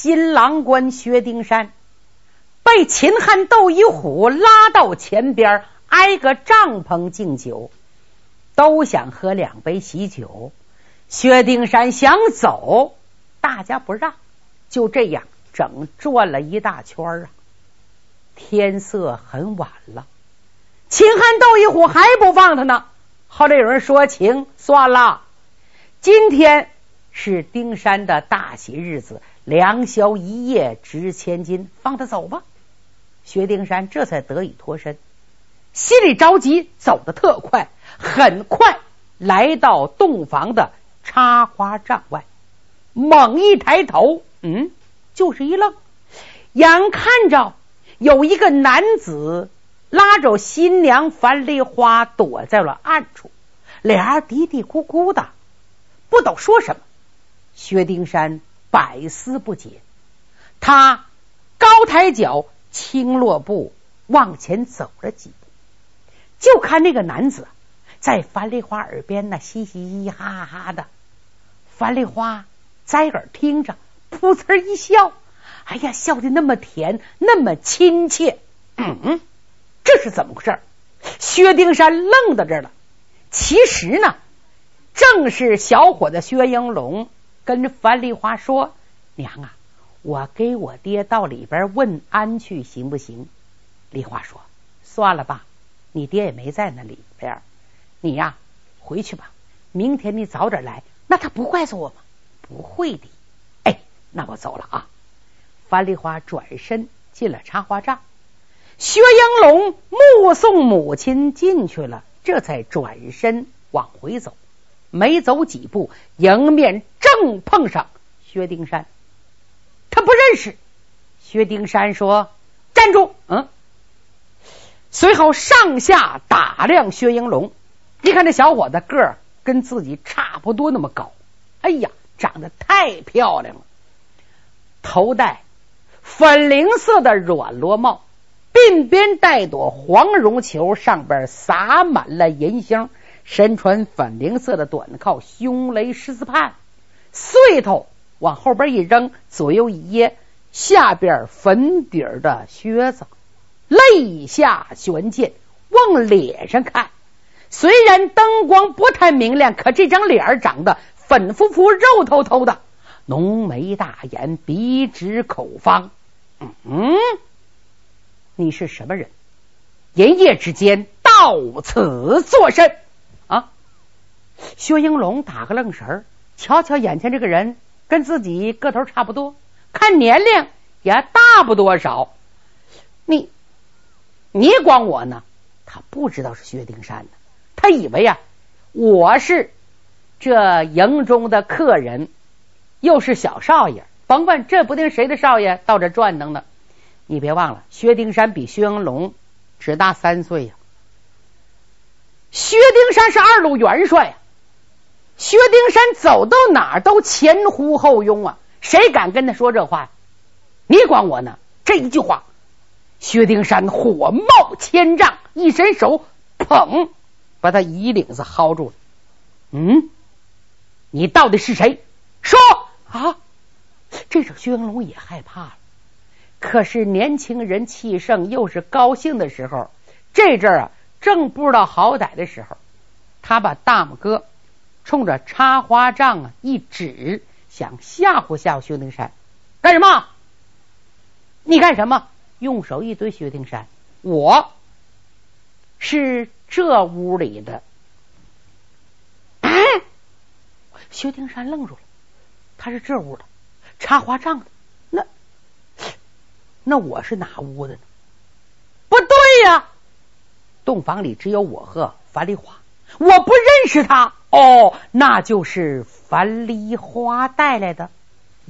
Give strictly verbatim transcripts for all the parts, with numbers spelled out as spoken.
新郎官薛丁山被秦汉窦一虎拉到前边，挨个帐篷敬酒，都想喝两杯喜酒。薛丁山想走，大家不让，就这样整转了一大圈啊。天色很晚了，秦汉窦一虎还不放他呢。后来有人说情，算了，今天是丁山的大喜日子，良宵一夜值千金，放他走吧。薛丁山这才得以脱身，心里着急，走得特快，很快来到洞房的插花帐外，猛一抬头，嗯，就是一愣，眼看着有一个男子拉着新娘樊梨花躲在了暗处，俩人嘀嘀咕咕的，不懂说什么。薛丁山百思不解，他高抬脚，轻落步，往前走了几步，就看那个男子在樊梨花耳边那嘻嘻哈哈的。樊梨花在耳听着，噗呲一笑，哎呀，笑得那么甜，那么亲切。嗯，这是怎么回事？薛丁山愣到这儿了。其实呢，正是小伙子薛应龙跟樊梨花说：“娘啊，我给我爹到里边问安去行不行？”梨花说：“算了吧，你爹也没在那里边，你呀回去吧，明天你早点来，那他不怪死我吗？不会的。哎，那我走了啊。”樊梨花转身进了插花帐，薛应龙目送母亲进去了，这才转身往回走。没走几步，迎面正碰上薛丁山，他不认识。薛丁山说：“站住！”嗯，随后上下打量薛应龙，你看这小伙子个儿跟自己差不多那么高，哎呀，长得太漂亮了，头戴粉菱色的软罗帽，鬓边带朵黄绒球，上边洒满了银星，身穿粉菱色的短靠，胸勒十字畔，穗头往后边一扔，左右一掖，下边粉底儿的靴子，肋下悬剑，往脸上看，虽然灯光不太明亮，可这张脸长得粉乎乎肉透透的，浓眉大眼，鼻直口方。嗯，你是什么人？连夜之间到此作甚啊？薛应龙打个愣神儿，瞧瞧眼前这个人跟自己个头差不多，看年龄也大不多少。你你管我呢？他不知道是薛丁山的，他以为啊我是这营中的客人，又是小少爷，甭问这不定谁的少爷到这转腾呢。你别忘了，薛丁山比薛应龙只大三岁呀、啊。薛丁山是二路元帅啊，薛丁山走到哪儿都前呼后拥啊，谁敢跟他说这话？你管我呢？这一句话，薛丁山火冒千丈，一伸手，砰，把他衣领子薅住了。嗯，你到底是谁？说啊！这时薛应龙也害怕了，可是年轻人气盛，又是高兴的时候，这阵儿啊正不知道好歹的时候，他把大拇哥冲着插花帐啊一指，想吓唬吓唬薛丁山。干什么？你干什么？用手一对薛丁山，我是这屋里的。哎，薛丁山愣住了，他是这屋的，插花帐的，那那我是哪屋的呢？不对呀，洞房里只有我和樊梨花，我不认识他。哦，那就是樊梨花带来的。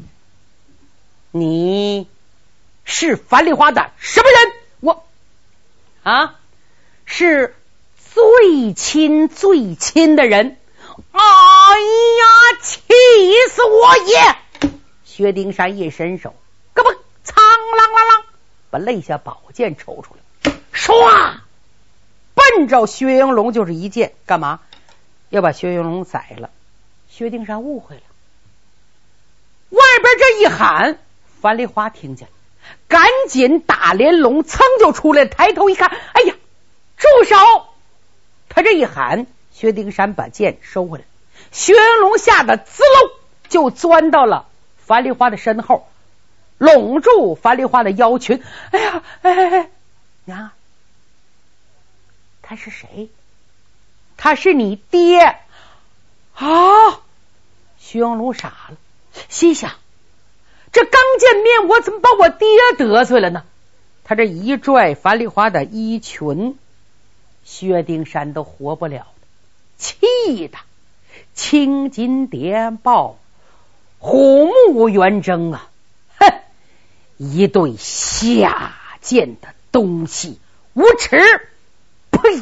你是樊梨花的什么人？我啊，是最亲最亲的人。哎呀，气死我也！薛丁山一伸手，咯嘣，苍啷啷啷，把肋下宝剑抽出来，唰，奔着薛应龙就是一剑，干嘛？要把薛应龙宰了。薛丁山误会了，外边这一喊， 樊梨花听见，赶紧大连笼噌就出来，抬头一看，哎呀，住手！他这一喊，薛丁山把剑收回来，薛云龙吓得滋漏就钻到了樊梨花的身后，拢住樊梨花的腰裙。哎呀，哎哎哎，娘，他是谁？他是你爹啊！薛云龙傻了，心想，这刚见面我怎么把我爹得罪了呢？他这一拽樊梨花的衣裙，薛丁山都活不了了，气的青筋叠爆，虎目圆睁啊！哼，一对下贱的东西，无耻！呸！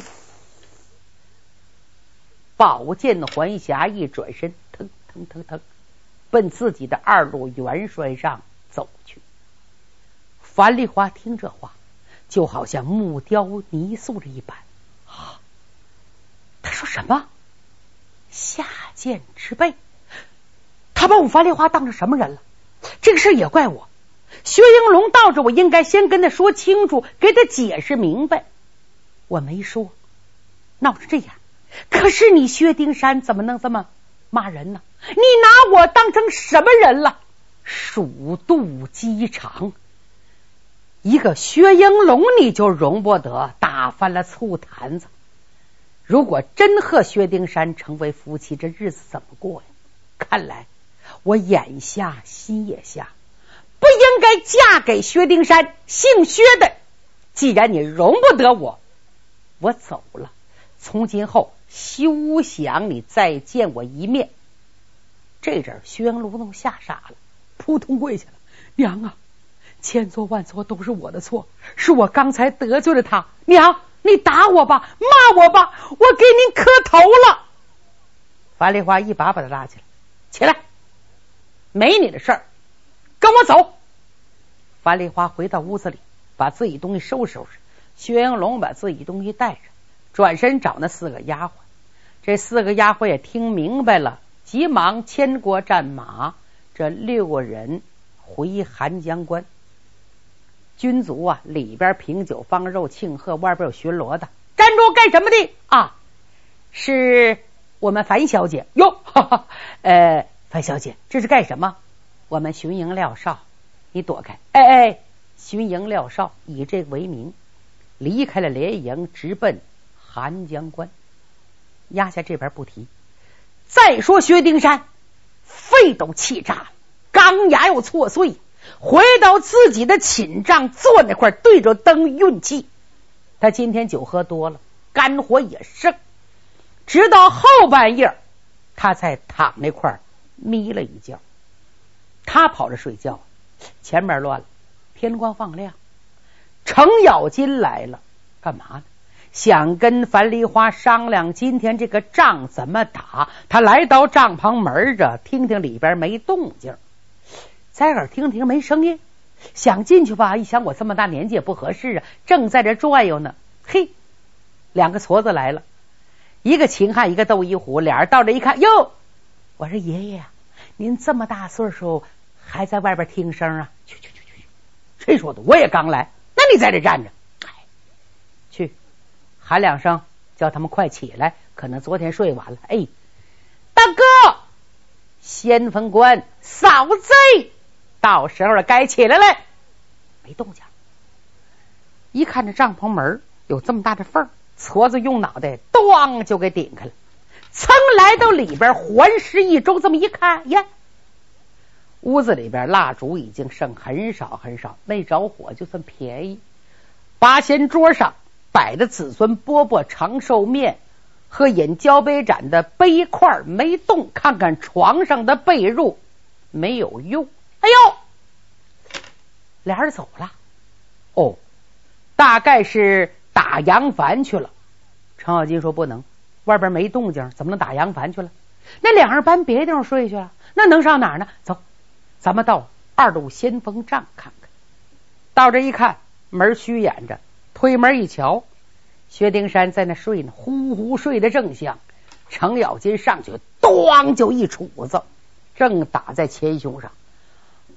宝剑的环匣一转身，腾腾腾腾，奔自己的二路元帅上走去。樊梨花听这话，就好像木雕泥塑了一般。啊！他说什么？下贱之辈！他把我樊梨花当成什么人了？这个事也怪我。薛应龙到这，我应该先跟他说清楚，给他解释明白。我没说，闹成这样。可是你薛丁山怎么能这么骂人呢？你拿我当成什么人了？鼠肚鸡肠，一个薛应龙你就容不得，打翻了醋坛子。如果真和薛丁山成为夫妻，这日子怎么过呀？看来我眼下心也下，不应该嫁给薛丁山，姓薛的。既然你容不得我，我走了，从今后休想你再见我一面。这阵薛应龙都吓傻了，扑通跪下了。娘啊，千错万错都是我的错，是我刚才得罪了他。娘，你打我吧，骂我吧，我给您磕头了。樊梨花一把把他拉起来，起来，没你的事儿，跟我走。樊梨花回到屋子里，把自己东西收拾收拾。薛应龙把自己东西带着，转身找那四个丫鬟。这四个丫鬟也听明白了，急忙牵过战马，这六个人回寒江关。军卒啊，里边品酒放肉庆贺，外边有巡逻的。站住，干什么的啊？是我们樊小姐哟，哈哈，呃，樊小姐，这是干什么？我们巡营廖少，你躲开。哎哎，巡营廖少以这个为名，离开了连营，直奔寒江关。压下这边不提。再说薛丁山，肺都气炸了，钢牙又挫碎，回到自己的寝帐，坐那块对着灯运气。他今天酒喝多了，肝火也盛，直到后半夜他才躺那块眯了一觉。他跑着睡觉，前面乱了，天光放亮，程咬金来了，干嘛呢？想跟樊梨花商量今天这个仗怎么打。他来到帐篷门着，听听里边没动静，在耳听听没声音，想进去吧，一想我这么大年纪也不合适啊，正在这转悠呢。嘿，两个矬子来了，一个秦汉，一个窦一虎。俩人到这一看，哟，我说爷爷啊，您这么大岁数还在外边听声啊？去去去去去，谁说的？我也刚来，那你在这站着，哎，去喊两声，叫他们快起来，可能昨天睡晚了。哎，大哥，先锋官扫贼，到时候了，该起来了。没动静，一看这帐篷门有这么大的缝，矬子用脑袋咣就给顶开了，噌来到里边，环视一周，这么一看呀，屋子里边蜡烛已经剩很少很少，没着火就算便宜。八仙桌上摆的子孙饽饽长寿面和饮交杯盏的杯块没动，看看床上的被褥没有用。哎呦，俩人走了。哦，大概是打杨帆去了。程咬金说不能，外边没动静，怎么能打杨帆去了？那两人搬别的地方睡去了，那能上哪儿呢？走，咱们到二路先锋帐看看。到这一看，门虚掩着，推门一瞧，薛丁山在那睡呢，呼呼睡得正香。程咬金上去，咣就一杵子，正打在前胸上。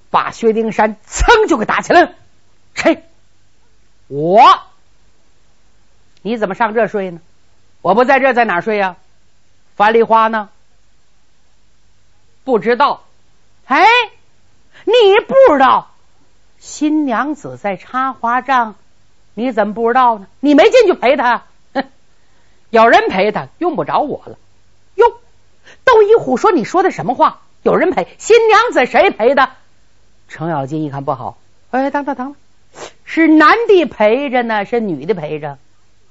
把薛丁山噌就给打起来了。谁？我。你怎么上这睡呢？我不在这在哪睡呀、啊？樊梨花呢？不知道。哎，你不知道新娘子在插花帐，你怎么不知道呢？你没进去陪她？哼，有人陪她，用不着我了。哟，窦一虎说：“你说的什么话？有人陪？新娘子谁陪的？”程咬金一看不好，哎，等等等等，是男的陪着呢，是女的陪着？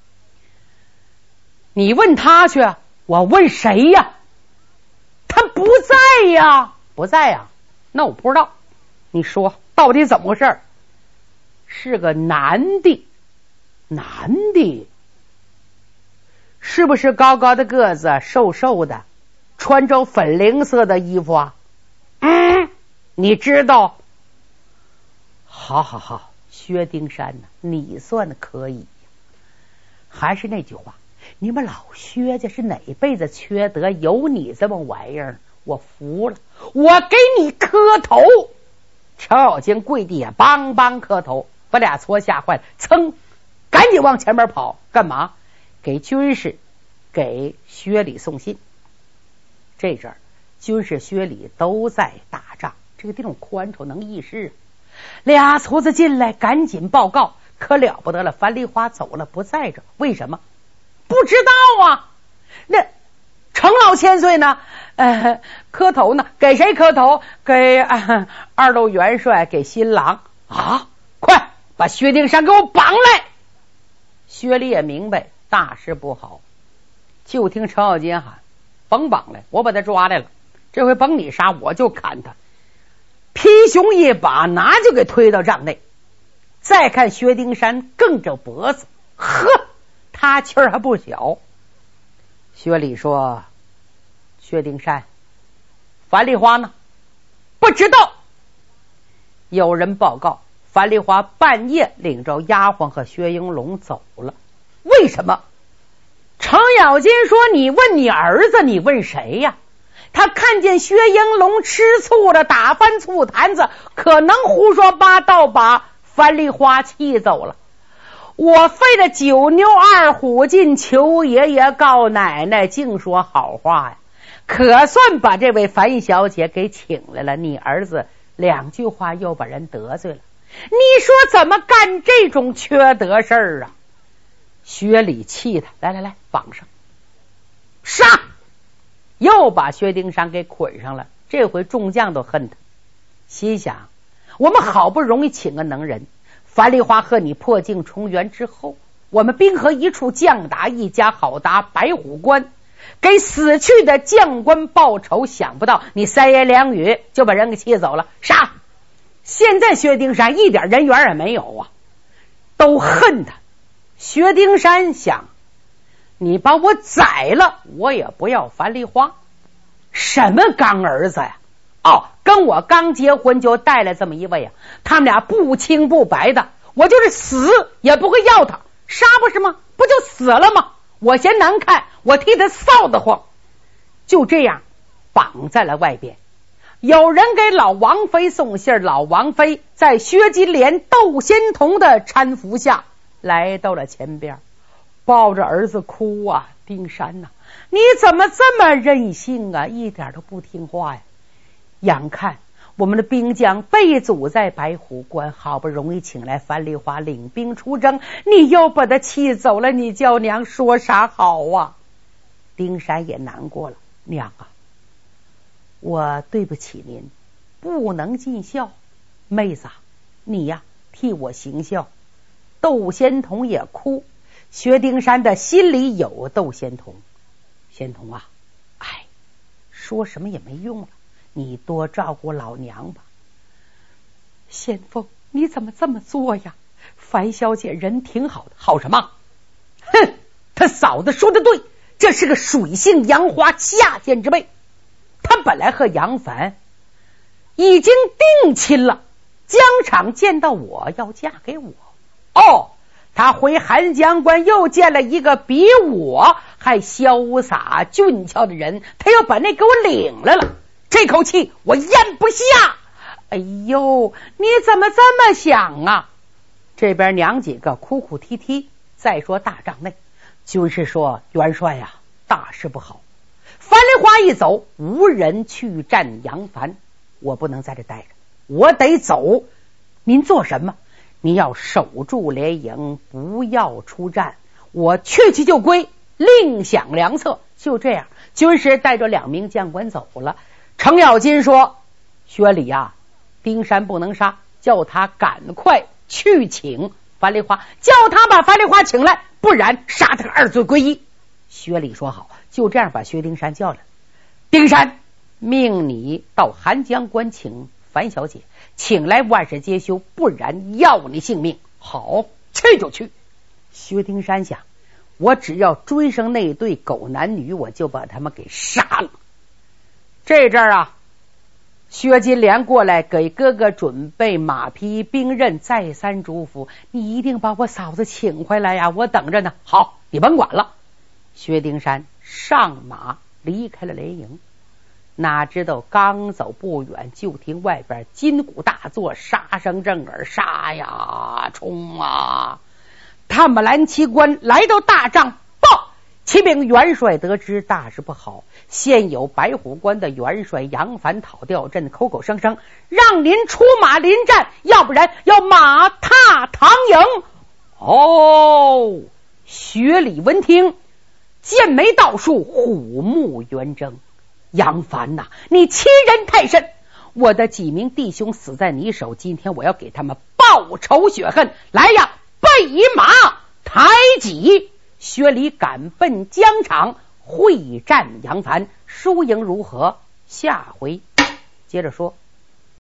你问他去，我问谁呀？他不在呀，不在呀，那我不知道。你说到底怎么回事？是个男的，男的，是不是高高的个子，瘦瘦的，穿着粉菱色的衣服啊？嗯，你知道？好好好，薛丁山呢、啊？你算的可以。还是那句话，你们老薛家是哪辈子缺德，有你这么玩意儿？我服了，我给你磕头。程咬金跪地下梆梆磕头，把俩矬吓坏了，噌，赶紧往前面跑，干嘛？给军士给薛礼送信。这阵儿军士薛礼都在打仗，这个地方宽敞能议事。俩矬子进来赶紧报告，可了不得了，樊梨花走了，不在这。为什么？不知道啊。那程老千岁呢？呃，磕头呢？给谁磕头？给、呃、二路元帅，给新郎啊！快把薛丁山给我绑来！薛礼也明白大事不好，就听程咬金喊：“甭绑来，我把他抓来了。这回甭你杀，我就砍他。”皮熊一把拿就给推到帐内。再看薛丁山梗着脖子，呵，他气儿还不小。薛礼说：“薛丁山，樊梨花呢？”不知道。有人报告，樊梨花半夜领着丫鬟和薛英龙走了。为什么？程咬金说：“你问你儿子，你问谁呀？他看见薛英龙吃醋了，打翻醋坛子，可能胡说八道，把樊梨花气走了。我费了九牛二虎劲求爷爷告奶奶，净说好话呀，可算把这位樊小姐给请来了。你儿子两句话又把人得罪了，你说怎么干这种缺德事儿啊？”薛礼气他，来来来，绑上，杀！又把薛丁山给捆上了。这回众将都恨他，心想：我们好不容易请个能人，樊梨花和你破镜重圆之后，我们兵合一处，将打一家，好打白虎关，给死去的将官报仇。想不到你三言两语就把人给气走了，杀！现在薛丁山一点人缘也没有啊，都恨他。薛丁山想：你把我宰了，我也不要樊梨花。什么刚儿子呀？哦，跟我刚结婚就带来这么一位啊，他们俩不清不白的，我就是死也不会要他。杀不是吗？不就死了吗？我嫌难看，我替他臊得慌。就这样绑在了外边。有人给老王妃送信，老王妃在薛金莲、窦仙童的搀扶下来到了前边，抱着儿子哭啊：“丁山呐、啊，你怎么这么任性啊？一点都不听话呀！眼看我们的兵将被阻在白虎关，好不容易请来樊梨花领兵出征，你又把他气走了，你叫娘说啥好啊？”丁山也难过了：“娘啊，我对不起您，不能尽孝。妹子啊，你呀替我行孝。”窦仙童也哭。薛丁山的心里有窦仙童。仙童啊，哎，说什么也没用了，你多照顾老娘吧。先锋，你怎么这么做呀？樊小姐人挺好的。好什么？哼，他嫂子说的对，这是个水性杨花下贱之辈。他本来和杨凡已经定亲了，疆场见到我要嫁给我。哦，他回韩江关又见了一个比我还潇洒俊俏的人，他要把那给我领来了。这口气我咽不下哎呦，你怎么这么想啊？这边娘几个哭哭啼啼。再说大帐内，军师说：“元帅呀、啊，大事不好！樊梨花一走，无人去战杨凡，我不能在这待着，我得走。您做什么？您要守住连营，不要出战。我去去就归，另想良策。”就这样，军师带着两名将官走了。程咬金说：“薛礼呀、啊，丁山不能杀，叫他赶快去请樊梨花，叫他把樊梨花请来，不然杀他二罪归一。”薛礼说好，就这样把薛丁山叫来。丁山，命你到韩江关请樊小姐，请来万事皆休，不然要你性命。好，去就去。薛丁山想，我只要追上那对狗男女，我就把他们给杀了。这阵儿啊，薛金莲过来给哥哥准备马匹兵刃，再三嘱咐：“你一定把我嫂子请回来呀，我等着呢。”好，你甭管了。薛丁山上马离开了连营，哪知道刚走不远，就听外边金鼓大作，杀声震耳，杀呀冲啊！探马兰旗官来到大帐，报启禀元帅，得知大事不好，现有白虎关的元帅杨凡讨吊阵，口口声声让您出马临战，要不然要马踏唐营。哦，薛礼闻听，剑眉倒竖，虎目圆睁。杨凡呐、啊，你欺人太甚！我的几名弟兄死在你手，今天我要给他们报仇雪恨。来呀，备马抬戟！薛礼赶奔疆场，会战杨凡，输赢如何？下回接着说。